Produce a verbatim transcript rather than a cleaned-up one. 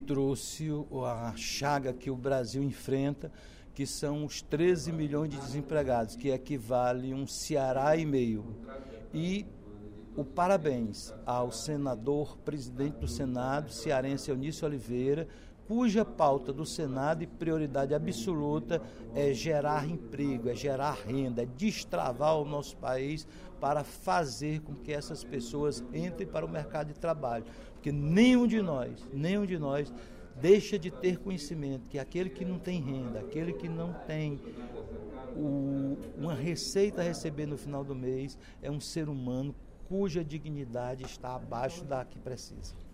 trouxe a chaga que o Brasil enfrenta, que são os treze milhões de desempregados, que equivale a um Ceará e meio. E o parabéns ao senador, presidente do Senado, cearense Eunício Oliveira, cuja pauta do Senado e prioridade absoluta é gerar emprego, é gerar renda, é destravar o nosso país para fazer com que essas pessoas entrem para o mercado de trabalho. Porque nenhum de nós, nenhum de nós deixa de ter conhecimento que aquele que não tem renda, aquele que não tem o, uma receita a receber no final do mês, é um ser humano cuja dignidade está abaixo da que precisa.